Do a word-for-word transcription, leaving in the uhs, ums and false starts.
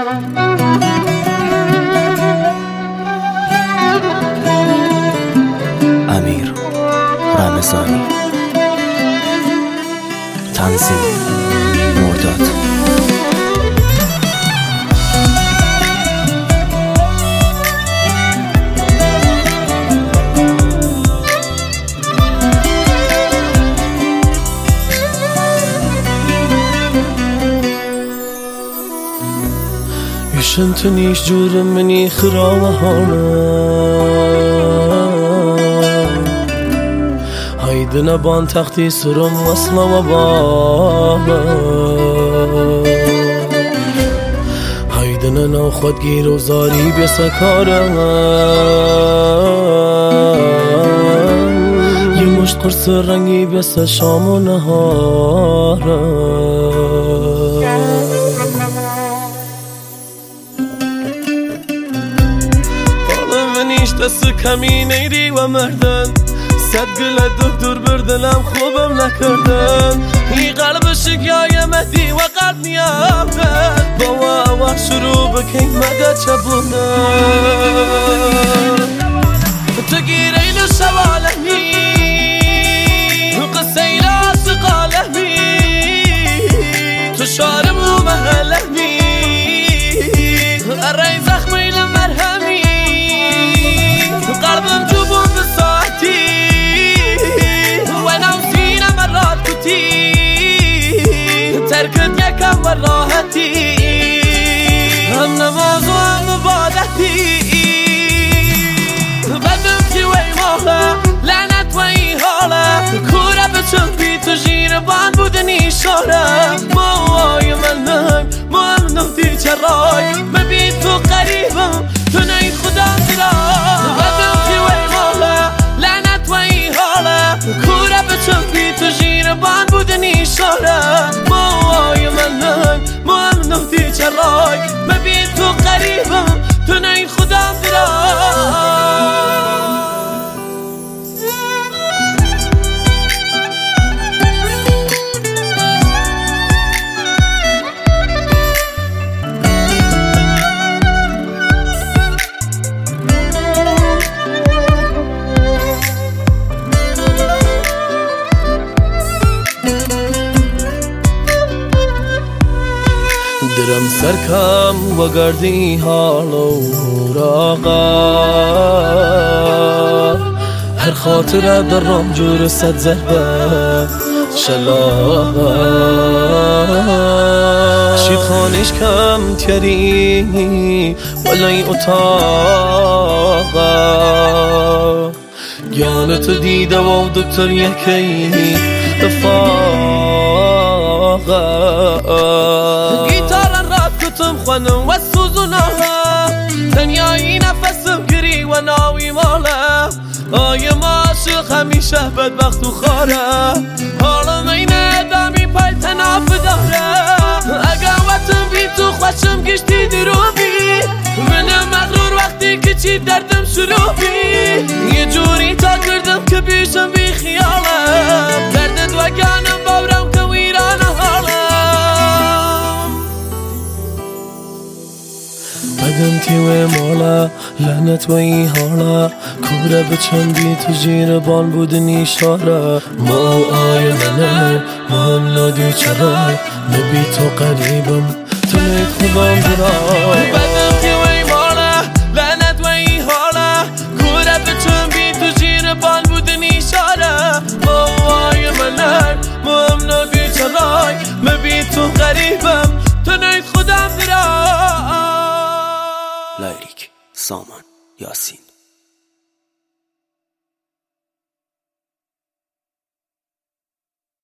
امیر رمضانی، تنظیم مرداد. يشنتنيش جور مني خراوهانا هيدنا بان تختي سرم وصلا وبانا هيدنا ناخد گیر و زاری بسکارا یه مشت قرص رنگی بس شام و نهارا دست کمی نیری و مردن صد گل دکتر بردلم خوبم نکردن این قلب شگای مدی و قلب نیامدن با و شروع بکن مگه چبونن تو گیرین و شوالمی قصه ای راست قالمی تو شارم و محلمی ارای زخمی لمرهمی قلبم جبون بساعتي وانا وسينا مرات كتير تركت يكم وراهتي هم نماز وهم عبادتي بدمتي وي مالا لعنت وي حالا كورا بچم بي تو جير بان بودني شارا موای من نم مهم نهدي چراي ببي تو قريبم تو نهي خدا درای کورا بچم بی تو جیر بان بودنی شاره موای من نهنگ مهم نهدی چرای ببی تو قریبم تو نهی خودم درم سرکم و گردی حال و راقا هر خاطره درم جور صد ضربه شلاقا شید خانش کم تیری ولای اتاقا گیانت دیده و دکتر یکی افاقا گیتارن راب کتم خونم و سوزونها دنیایی نفسم گری و ناوی ماله آی ماشق همیشه بدبخت و خاره حالم این ادامی پای تناف داره اگه وطن بی تو خوشم گشتی دروبی منم مغرور وقتی که چی دردم شروع بی یه جوری تا کردم که بیشم بی خیالم دردت و گانم باورم که ویران حالم بدمتی و مالا لعنت و ای حالا کوره بچم بی تو جیر بان بودنی شاره ما آی منه مهم نادی چرای نبی تو قریبم تو نید خودم درای بدمتی و ای مالا لعنت و ای حالا کوره بچم بی تو جیر بان بودنی شاره ما آی منه مهم نادی چرای نبی تو قریبم تو نید خودم درای. لایریک سامان یاسین.